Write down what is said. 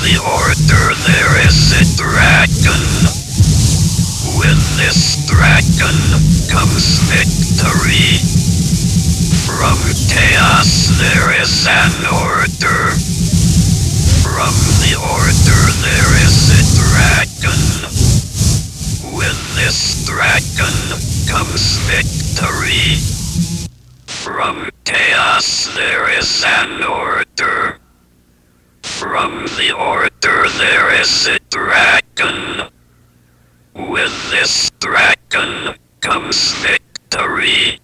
the order there is a dragon. With this dragon comes victory. From chaos there is an order. From the order there is a dragon. With this dragon comes victory. From chaos there is an order. From the order there is a dragon. With this dragon comes victory.